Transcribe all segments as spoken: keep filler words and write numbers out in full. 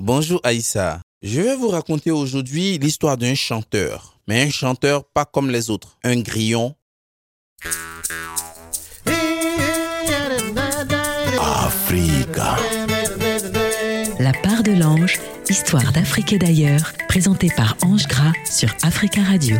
Bonjour Aïssa. Je vais vous raconter aujourd'hui l'histoire d'un chanteur. Mais un chanteur pas comme les autres. Un grillon. Africa. La part de l'ange, histoire d'Afrique et d'ailleurs, présentée par Ange Gras sur Africa Radio.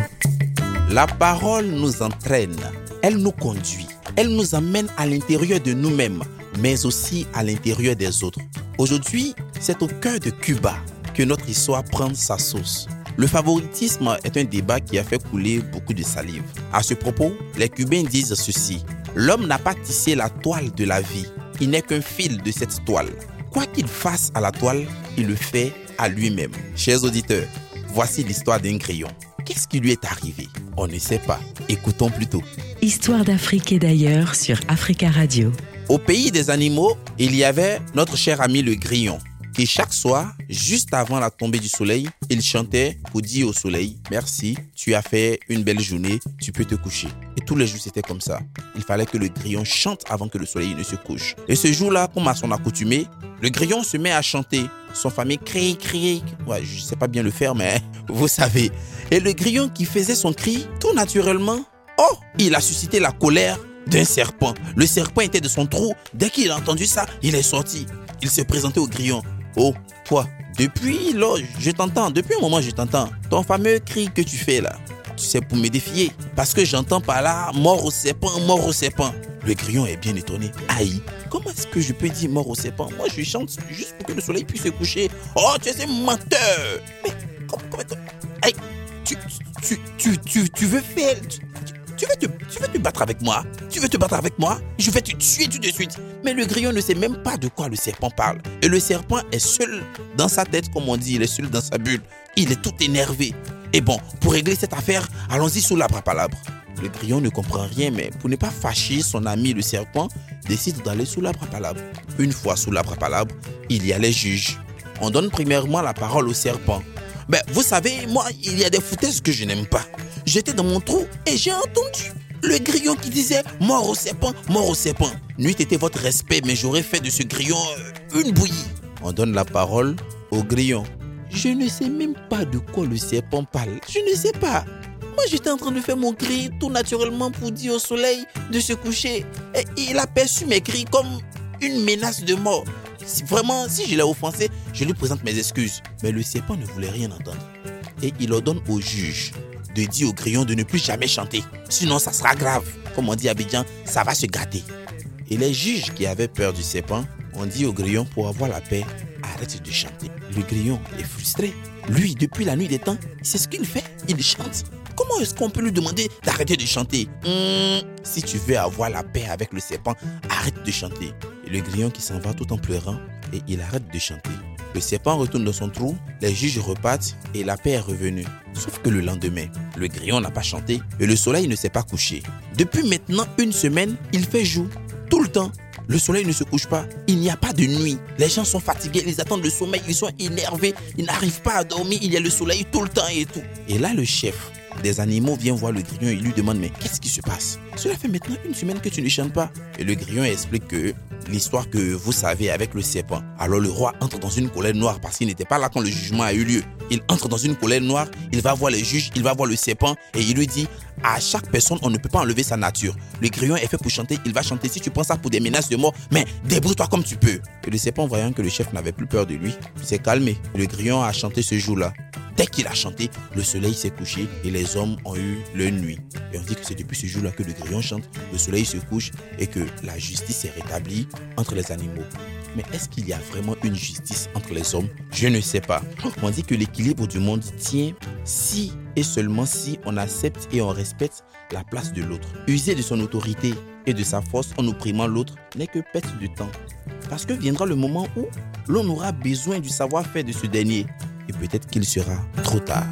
La parole nous entraîne, elle nous conduit, elle nous amène à l'intérieur de nous-mêmes, mais aussi à l'intérieur des autres. Aujourd'hui, c'est au cœur de Cuba que notre histoire prend sa source. Le favoritisme est un débat qui a fait couler beaucoup de salive. À ce propos, les Cubains disent ceci: l'homme n'a pas tissé la toile de la vie, il n'est qu'un fil de cette toile. Quoi qu'il fasse à la toile, il le fait à lui-même. Chers auditeurs, voici l'histoire d'un grillon. Qu'est-ce qui lui est arrivé? On ne sait pas. Écoutons plutôt. Histoire d'Afrique et d'ailleurs sur Africa Radio. Au pays des animaux, il y avait notre cher ami le grillon. Et chaque soir, juste avant la tombée du soleil, il chantait pour dire au soleil: merci, tu as fait une belle journée, tu peux te coucher. Et tous les jours, c'était comme ça. Il fallait que le grillon chante avant que le soleil ne se couche. Et ce jour-là, comme à son accoutumée, le grillon se met à chanter. Son famille crie, crie. Ouais, je ne sais pas bien le faire, mais vous savez. Et le grillon qui faisait son cri, tout naturellement, oh, il a suscité la colère d'un serpent. Le serpent était de son trou. Dès qu'il a entendu ça, il est sorti. Il s'est présenté au grillon. Oh, toi, depuis là, je t'entends. Depuis un moment, je t'entends. Ton fameux cri que tu fais là, tu sais, pour me défier. Parce que j'entends par là, mort au serpent, mort au serpent. Le grillon est bien étonné. Aïe, comment est-ce que je peux dire mort au serpent? Moi, je chante juste pour que le soleil puisse se coucher. Oh, tu es un menteur. Mais comment, comment, comment? Aïe, tu, tu, tu, tu, tu veux faire... Tu, Tu veux, te, tu veux te battre avec moi? Tu veux te battre avec moi? Je vais te tuer tout de suite. Mais le grillon ne sait même pas de quoi le serpent parle. Et le serpent est seul dans sa tête, comme on dit, il est seul dans sa bulle. Il est tout énervé. Et bon, pour régler cette affaire, allons-y sous l'arbre à palabres. Le grillon ne comprend rien, mais pour ne pas fâcher son ami le serpent, décide d'aller sous l'arbre à palabres. Une fois sous l'arbre à palabres, il y a les juges. On donne premièrement la parole au serpent. Ben, vous savez, moi, il y a des foutaises que je n'aime pas. J'étais dans mon trou et j'ai entendu le grillon qui disait « mort au serpent, mort au serpent ». Nuit était votre respect, mais j'aurais fait de ce grillon euh, une bouillie. On donne la parole au grillon. Je ne sais même pas de quoi le serpent parle. Je ne sais pas. Moi, j'étais en train de faire mon cri tout naturellement pour dire au soleil de se coucher. Et il a perçu mes cris comme une menace de mort. Si, vraiment, si je l'ai offensé, je lui présente mes excuses. Mais le serpent ne voulait rien entendre. Et il ordonne au juge de dire au grillon de ne plus jamais chanter. Sinon, ça sera grave. Comme on dit à Abidjan, ça va se gâter. Et les juges qui avaient peur du serpent ont dit au grillon, pour avoir la paix, arrête de chanter. Le grillon est frustré. Lui, depuis la nuit des temps, c'est ce qu'il fait. Il chante. Comment est-ce qu'on peut lui demander d'arrêter de chanter? Hum, Si tu veux avoir la paix avec le serpent, arrête de chanter. Et le grillon qui s'en va tout en pleurant, et il arrête de chanter. Le serpent retourne dans son trou, les juges repartent et la paix est revenue. Sauf que le lendemain, le grillon n'a pas chanté et le soleil ne s'est pas couché. Depuis maintenant une semaine, il fait jour. Tout le temps, le soleil ne se couche pas. Il n'y a pas de nuit. Les gens sont fatigués, ils attendent le sommeil, ils sont énervés. Ils n'arrivent pas à dormir, il y a le soleil tout le temps et tout. Et là, le chef des animaux vient voir le grillon et lui demande: mais qu'est-ce qui se passe? Cela fait maintenant une semaine que tu ne chantes pas. Et le grillon explique que l'histoire que vous savez avec le serpent. Alors le roi entre dans une colère noire parce qu'il n'était pas là quand le jugement a eu lieu. Il entre dans une colère noire, il va voir les juges, il va voir le serpent et il lui dit: à chaque personne, on ne peut pas enlever sa nature. Le grillon est fait pour chanter, il va chanter. Si tu prends ça pour des menaces de mort, mais débrouille-toi comme tu peux. Et le serpent, voyant que le chef n'avait plus peur de lui, s'est calmé. Le grillon a chanté ce jour-là. Dès qu'il a chanté, le soleil s'est couché et les hommes ont eu leur nuit. Et on dit que c'est depuis ce jour-là que le grillon chante, le soleil se couche et que la justice est rétablie entre les animaux. Mais est-ce qu'il y a vraiment une justice entre les hommes? Je ne sais pas. On dit que l'équilibre du monde tient si et seulement si on accepte et on respecte la place de l'autre. User de son autorité et de sa force en opprimant l'autre n'est que perte de temps. Parce que viendra le moment où l'on aura besoin du savoir-faire de ce dernier. Et peut-être qu'il sera trop tard.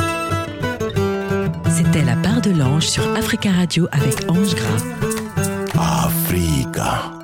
C'était La part de l'ange sur Africa Radio avec Ange Gras. Africa.